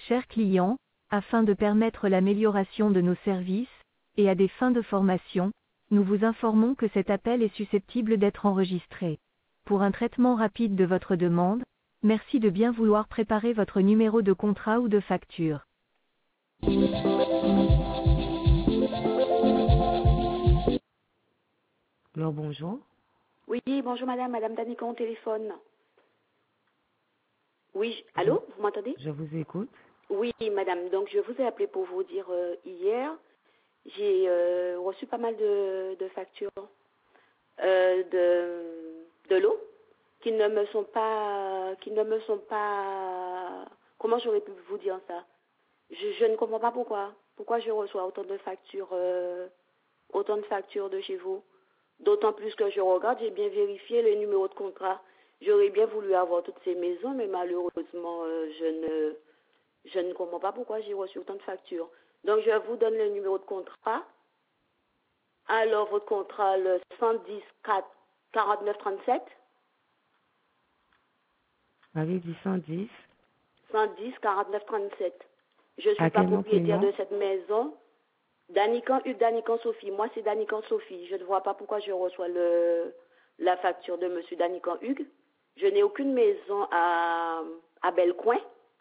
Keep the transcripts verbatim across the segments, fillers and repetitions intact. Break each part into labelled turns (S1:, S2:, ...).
S1: chers clients, afin de permettre l'amélioration de nos services, et à des fins de formation, nous vous informons que cet appel est susceptible d'être enregistré. Pour un traitement rapide de votre demande, merci de bien vouloir préparer votre numéro de contrat ou de facture.
S2: Alors, bonjour.
S3: Oui, bonjour madame, madame Danicon au téléphone. Oui, je... allô, vous m'entendez?
S2: Je vous écoute.
S3: Oui, madame, donc je vous ai appelé pour vous dire euh, hier, j'ai euh, reçu pas mal de, de factures euh, de, de l'eau qui ne me sont pas, qui ne me sont pas, comment j'aurais pu vous dire ça? Je, je ne comprends pas pourquoi. Pourquoi je reçois autant de factures, euh, autant de factures de chez vous? D'autant plus que je regarde, j'ai bien vérifié le numéro de contrat. J'aurais bien voulu avoir toutes ces maisons, mais malheureusement, euh, je ne, je ne comprends pas pourquoi j'ai reçu autant de factures. Donc, je vous donne le numéro de contrat. Alors, votre contrat, le cent dix quarante-neuf trente-sept.
S2: Vous avez dit cent dix.
S3: cent dix quarante-neuf trente-sept. Je ne suis
S2: À
S3: pas
S2: quel nom,
S3: propriétaire
S2: prénom?
S3: de cette maison. Danican, Hugues Danican Sophie. Moi, c'est Danican Sophie. Je ne vois pas pourquoi je reçois le, la facture de M. Danican Hugues. Je n'ai aucune maison à, à Bellecoin.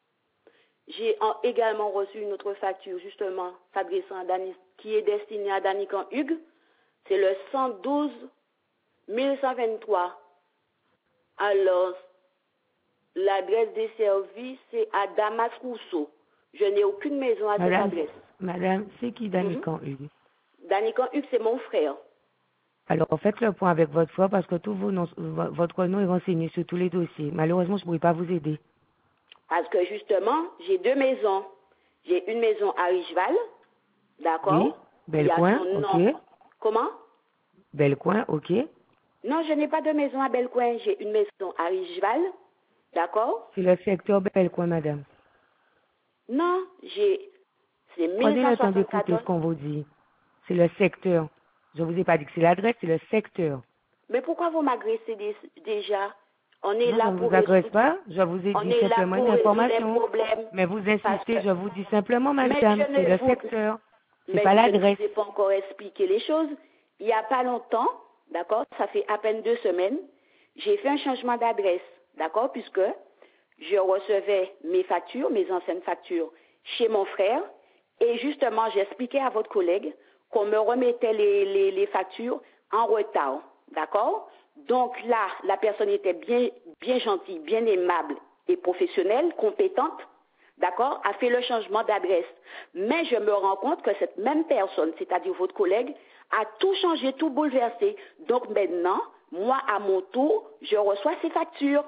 S3: J'ai en- également reçu une autre facture, justement, s'adressant à Dani, qui est destinée à Danican Hugues. C'est le cent douze mille cent vingt-trois. Alors, l'adresse des services, c'est à Damas Rousseau. Je n'ai aucune maison à
S2: Madame,
S3: cette adresse.
S2: Madame, c'est qui Danican Hugues?
S3: Danican Hugues, c'est mon frère.
S2: Alors, faites le point avec votre frère parce que tout vos noms- vo- votre nom est renseigné sur tous les dossiers. Malheureusement, je ne pourrai pas vous aider.
S3: Parce que justement, j'ai deux maisons. J'ai une maison à Richeval, d'accord?
S2: Oui,
S3: Il y a
S2: Bellecoin,
S3: son
S2: ok.
S3: nom. Comment?
S2: Bellecoin, ok.
S3: Non, je n'ai pas de maison à Bellecoin. J'ai une maison à Richeval, d'accord?
S2: C'est le secteur Bellecoin, madame.
S3: Non, j'ai... C'est
S2: Prenez le temps d'écouter ce
S3: mille cent soixante-quatorze.
S2: qu'on vous dit. C'est le secteur. Je ne vous ai pas dit que c'est l'adresse, c'est le secteur.
S3: Mais pourquoi vous m'agressez dé- déjà? On est
S2: Non, je
S3: là
S2: ne
S3: pour
S2: vous agresse
S3: résoudre...
S2: pas. Je vous ai
S3: On
S2: dit
S3: est là
S2: simplement
S3: pour
S2: une
S3: résoudre les
S2: information.
S3: problèmes.
S2: Mais vous
S3: Parce
S2: insistez,
S3: que...
S2: je vous dis simplement,
S3: Mais
S2: madame,
S3: je
S2: c'est
S3: ne
S2: le
S3: vous...
S2: secteur. C'est
S3: Mais
S2: pas
S3: je ne
S2: l'adresse.
S3: vous ai pas encore expliqué les choses. Il n'y a pas longtemps, d'accord, ça fait à peine deux semaines, j'ai fait un changement d'adresse, d'accord, puisque je recevais mes factures, mes anciennes factures, chez mon frère, et justement, j'expliquais à votre collègue qu'on me remettait les, les, les factures en retard, d'accord? Donc là, la personne était bien, bien gentille, bien aimable et professionnelle, compétente, d'accord, a fait le changement d'adresse. Mais je me rends compte que cette même personne, c'est-à-dire votre collègue, a tout changé, tout bouleversé. Donc maintenant, moi, à mon tour, je reçois ces factures.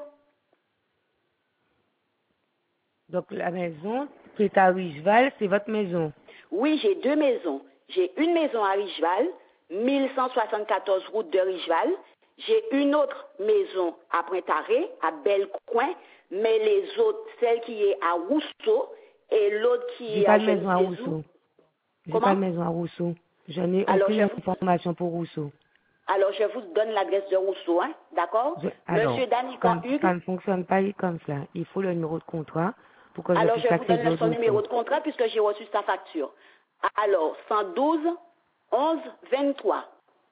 S2: Donc la maison qui est à Richeval, c'est votre maison.
S3: Oui, j'ai deux maisons. J'ai une maison à Richeval, mille cent soixante-quatorze route de Richeval. J'ai une autre maison à Pointe-à-Ré, à Bellecoin, mais les autres, celle qui est à Rousseau et l'autre qui
S2: J'ai
S3: est
S2: pas
S3: à
S2: de
S3: je ne
S2: maison à
S3: sais où.
S2: Rousseau. J'ai pas
S3: Comment?
S2: de maison à Rousseau. Je n'ai
S3: Alors
S2: aucune
S3: je vous,
S2: information pour Rousseau.
S3: alors je vous donne l'adresse de Rousseau, hein, d'accord?
S2: Je- alors,
S3: Monsieur Danican
S2: ça,
S3: Hugues,
S2: ça ne fonctionne pas comme ça. Il faut le numéro de contrat pour que je
S3: alors
S2: puisse
S3: je vous
S2: accéder
S3: donne
S2: au
S3: son numéro
S2: dossier.
S3: de contrat puisque j'ai reçu sa facture. Alors, cent douze onze vingt-trois.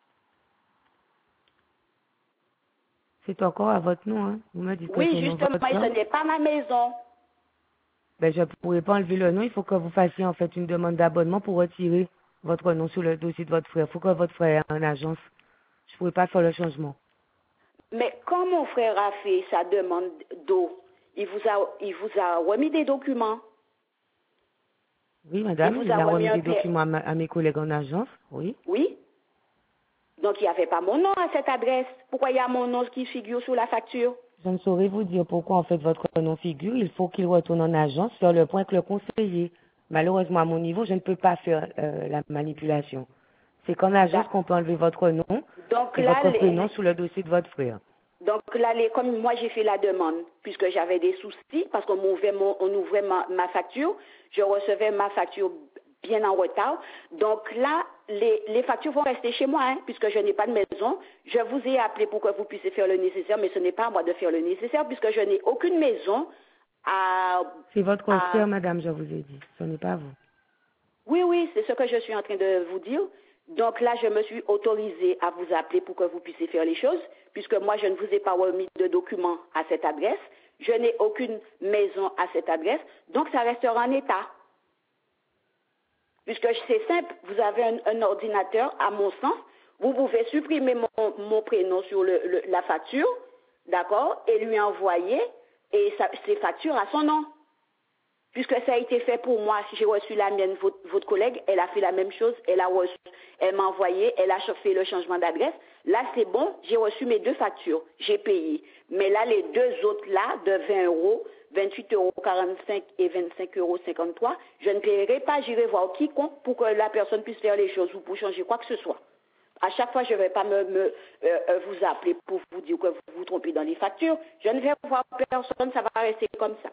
S2: C'est encore à votre nom, hein. Vous me dites que c'est
S3: Oui,
S2: au nom de
S3: justement,
S2: votre
S3: et ce
S2: frère.
S3: n'est pas ma maison.
S2: Ben, je ne pourrai pas enlever le nom. Il faut que vous fassiez en fait une demande d'abonnement pour retirer votre nom sur le dossier de votre frère. Il faut que votre frère ait une agence. Je ne pourrai pas faire le changement.
S3: Mais quand mon frère a fait sa demande d'eau, il vous a, il vous a remis des documents.
S2: Oui,
S3: Il
S2: madame,
S3: vous
S2: il
S3: a
S2: a
S3: remis
S2: remis
S3: un
S2: des
S3: père.
S2: documents à, ma- à mes collègues en agence. Oui.
S3: Oui. Donc, il n'y avait pas mon nom à cette adresse. Pourquoi il y a mon nom qui figure sur la facture?
S2: Je ne saurais vous dire pourquoi en fait votre nom figure. Il faut qu'il retourne en agence sur le point que le conseiller. Malheureusement, à mon niveau, je ne peux pas faire euh, la manipulation. C'est qu'en agence qu'on peut enlever votre nom
S3: Donc
S2: et
S3: là,
S2: votre
S3: les,
S2: prénom sur le dossier de votre frère.
S3: donc là, les, comme moi j'ai fait la demande, puisque j'avais des soucis, parce qu'on m'ouvrait, mon, on ouvrait ma, ma facture, je recevais ma facture bien en retard. Donc là, les, les factures vont rester chez moi, hein, puisque je n'ai pas de maison. Je vous ai appelé pour que vous puissiez faire le nécessaire, mais ce n'est pas à moi de faire le nécessaire, puisque je n'ai aucune maison à...
S2: C'est votre
S3: à...
S2: frère, madame, je vous ai dit. Ce n'est pas vous.
S3: Oui, oui, c'est ce que je suis en train de vous dire. Donc là, je me suis autorisée à vous appeler pour que vous puissiez faire les choses, puisque moi, je ne vous ai pas remis de documents à cette adresse. Je n'ai aucune maison à cette adresse. Donc, ça restera en état. Puisque c'est simple, vous avez un, un ordinateur, à mon sens, vous pouvez supprimer mon, mon prénom sur le, le, la facture, d'accord, et lui envoyer et sa, ses factures à son nom. Puisque ça a été fait pour moi, si j'ai reçu la mienne, votre, votre collègue, elle a fait la même chose, elle a reçu, elle m'a envoyé, elle a fait le changement d'adresse. Là, c'est bon, j'ai reçu mes deux factures, j'ai payé. Mais là, les deux autres là, de vingt euros, vingt-huit euros quarante-cinq et vingt-cinq euros cinquante-trois, je ne paierai pas, j'irai voir quiconque pour que la personne puisse faire les choses ou pour changer quoi que ce soit. À chaque fois, je ne vais pas me, me euh, vous appeler pour vous dire que vous vous trompez dans les factures. Je ne vais voir personne, ça va rester comme ça.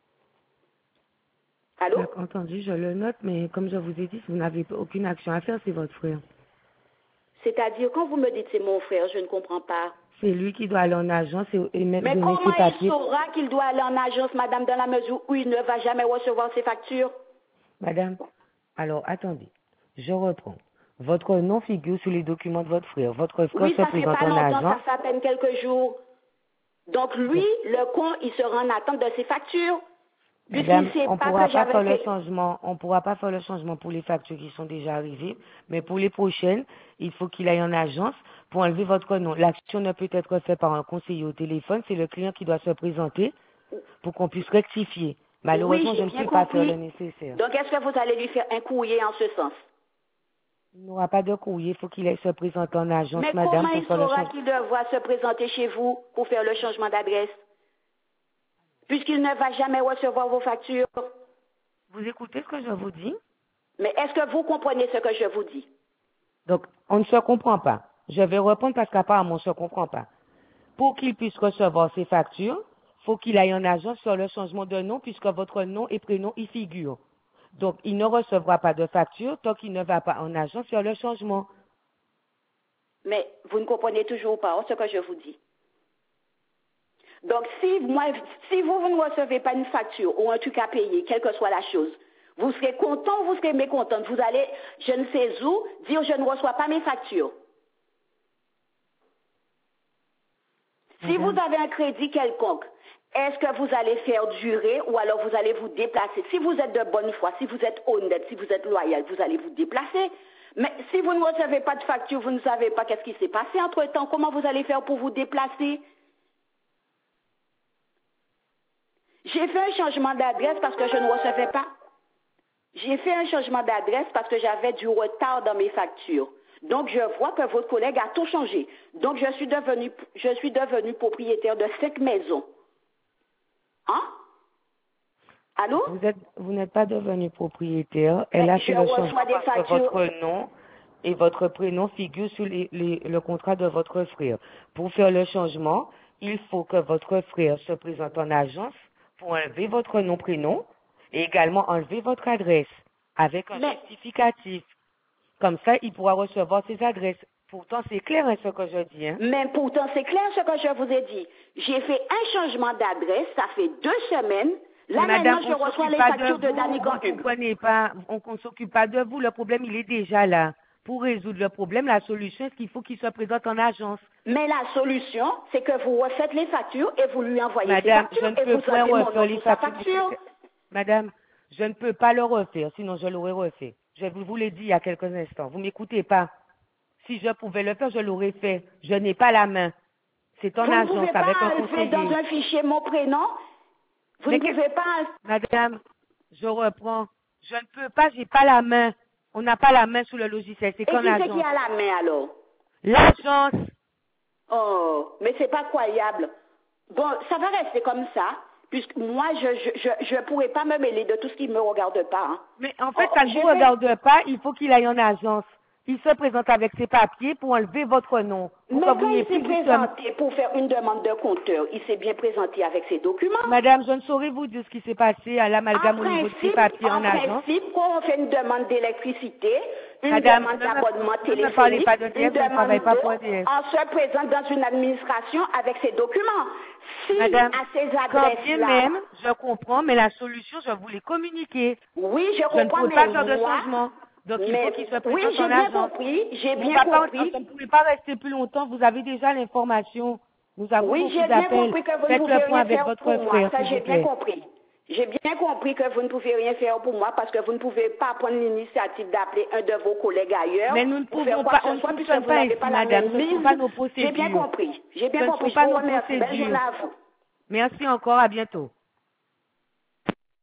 S3: Allô?
S2: Entendu, je le note, mais comme je vous ai dit, si vous n'avez aucune action à faire, c'est votre frère.
S3: C'est-à-dire, quand vous me dites c'est mon frère, je ne comprends pas.
S2: C'est lui qui doit aller en agence et, et même
S3: mais
S2: donner
S3: comment
S2: ses papiers.
S3: Il saura qu'il doit aller en agence, madame, dans la mesure où il ne va jamais recevoir ses factures?
S2: Madame, alors attendez, je reprends. Votre nom figure sur les documents de votre frère. Votre frère
S3: oui,
S2: se
S3: ça
S2: présente
S3: fait pas
S2: en
S3: longtemps,
S2: agence.
S3: Ça fait à peine quelques jours. Donc lui, le con, il sera en attente de ses factures.
S2: Madame, on ne pourra pas faire
S3: fait...
S2: le changement, on pourra pas faire le changement pour les factures qui sont déjà arrivées, mais pour les prochaines, il faut qu'il aille en agence pour enlever votre nom. L'action ne peut être faite par un conseiller au téléphone, c'est le client qui doit se présenter pour qu'on puisse rectifier. Malheureusement,
S3: oui,
S2: je ne peux pas faire le nécessaire.
S3: Donc, est-ce que vous allez lui faire un courrier en ce sens?
S2: Il n'aura pas de courrier, il faut qu'il aille se présenter en agence,
S3: mais
S2: madame.
S3: Mais comment il saura qu'il devra se présenter chez vous pour faire le changement d'adresse? Puisqu'il ne va jamais recevoir vos factures.
S2: Vous écoutez ce que je vous dis?
S3: Mais est-ce que vous comprenez ce que je vous dis?
S2: Donc, on ne se comprend pas. Je vais répondre parce qu'apparemment, on ne se comprend pas. Pour qu'il puisse recevoir ses factures, il faut qu'il aille en agence sur le changement de nom puisque votre nom et prénom y figurent. Donc, il ne recevra pas de facture tant qu'il ne va pas en agence sur le changement.
S3: Mais vous ne comprenez toujours pas ce que je vous dis. Donc, si, moi, si vous, vous ne recevez pas une facture ou en tout cas payé, quelle que soit la chose, vous serez content ou vous serez mécontent. Vous allez, je ne sais où, dire je ne reçois pas mes factures. Si vous avez un crédit quelconque, est-ce que vous allez faire durer ou alors vous allez vous déplacer? Si vous êtes de bonne foi, si vous êtes honnête, si vous êtes loyal, vous allez vous déplacer. Mais si vous ne recevez pas de facture, vous ne savez pas qu'est-ce qui s'est passé entre-temps, comment vous allez faire pour vous déplacer? J'ai fait un changement d'adresse parce que je ne recevais pas. J'ai fait un changement d'adresse parce que j'avais du retard dans mes factures. Donc, je vois que votre collègue a tout changé. Donc, je suis devenue, je suis devenue propriétaire de cinq maisons. Hein? Allô?
S2: Vous êtes, vous n'êtes pas devenu propriétaire. Elle a fait le changement parce que votre nom et votre prénom figurent sur les, les, le contrat de votre frère. Pour faire le changement, il faut que votre frère se présente en agence pour enlever votre nom, prénom et également enlever votre adresse avec un
S3: Mais...
S2: justificatif. Comme ça, il pourra recevoir ses adresses. Pourtant, c'est clair hein, ce que je dis. Hein?
S3: Mais pourtant, c'est clair ce que je vous ai dit. J'ai fait un changement d'adresse, ça fait deux semaines. Là,
S2: Madame,
S3: maintenant, je reçois les factures de, de Danny
S2: Vous ne comprenez pas, on ne s'occupe pas de vous. Le problème, il est déjà là. Pour résoudre le problème, la solution, c'est qu'il faut qu'il se présente en agence.
S3: Mais la solution, c'est que vous refaites les factures et vous lui envoyez
S2: Madame,
S3: les factures
S2: je ne
S3: et
S2: peux
S3: vous
S2: pas refaire les
S3: facture.
S2: factures. Madame, je ne peux pas le refaire, sinon je l'aurais refait. Je vous l'ai dit il y a quelques instants. Vous m'écoutez pas. Si je pouvais le faire, je l'aurais fait. Je n'ai pas la main. C'est en
S3: vous
S2: agence avec un conseiller.
S3: Vous ne pouvez pas enlever dans un fichier mon prénom. Vous
S2: Mais
S3: ne pouvez pas...
S2: Madame, je reprends. Je ne peux pas, j'ai pas la main. On n'a pas la main sous le logiciel, c'est qu'en agence.
S3: Et qui c'est qui a la main alors?
S2: L'agence.
S3: Oh, mais c'est pas croyable. Bon, ça va rester comme ça, puisque moi, je je, je, je pourrais pas me mêler de tout ce qui ne me regarde pas. Hein.
S2: Mais en fait,
S3: oh,
S2: ça ne vous regarde pas, il faut qu'il aille en agence. il se présente avec ses papiers pour enlever votre nom. Pour
S4: Mais
S2: que
S4: quand
S2: vous
S4: il
S2: n'ayez
S4: s'est
S2: plus de
S4: présenté pour faire une demande de compteur, il s'est bien présenté avec ses documents.
S2: Madame, je ne saurais vous dire ce qui s'est passé à l'amalgame au niveau de ses papiers en,
S4: en
S2: agence.
S4: principe, quand on fait une demande d'électricité, une
S2: Madame,
S4: demande
S2: ne me-
S4: d'abonnement
S2: ne me parlez
S4: téléphonique,
S2: pas de D F,
S4: une
S2: je ne travaille
S4: demande
S2: pas
S4: d'eau,
S2: pour D F.
S4: on se présente dans une administration avec ses documents. Si
S2: Madame,
S4: à ces
S2: quand bien
S4: adresses-là,
S2: même, je comprends, mais la solution, je vous l'ai communiquée.
S4: oui, je
S2: Je ne
S4: comprends,
S2: pourrais pas
S4: mais
S2: faire de
S4: moi,
S2: changement. Donc, il
S4: mais-
S2: faut qu'il se
S4: oui,
S2: présente
S4: j'ai
S2: en
S4: bien
S2: agence.
S4: compris, j'ai
S2: On
S4: bien
S2: va pas-
S4: compris.
S2: on ne pouvait pas rester plus longtemps. Vous avez déjà l'information. Nous avons
S4: Oui,
S2: beaucoup
S4: j'ai bien
S2: d'appels.
S4: compris que vous ne
S2: Faites
S4: pouvez
S2: le point
S4: rien
S2: avec
S4: faire
S2: votre
S4: pour moi.
S2: frère,
S4: Ça,
S2: s'il
S4: j'ai
S2: vous
S4: bien
S2: plaît.
S4: compris. J'ai bien compris que vous ne pouvez rien faire pour moi parce que vous ne pouvez pas prendre l'initiative d'appeler un de vos collègues ailleurs
S2: Mais nous ne
S4: pour faire
S2: pouvons
S4: quoi
S2: pas,
S4: que
S2: on
S4: ce
S2: ne
S4: soit puisque
S2: fonctionne
S4: vous
S2: pas
S4: n'avez
S2: ainsi,
S4: pas la
S2: madame.
S4: même
S2: Ce ne sont
S4: mise.
S2: pas nos
S4: J'ai bien
S2: procédures.
S4: compris. J'ai bien
S2: Ce ne
S4: compris.
S2: sont pas
S4: Je vous
S2: nos
S4: remercie. Belle
S2: procédures.
S4: journée à vous.
S2: Merci encore, à bientôt.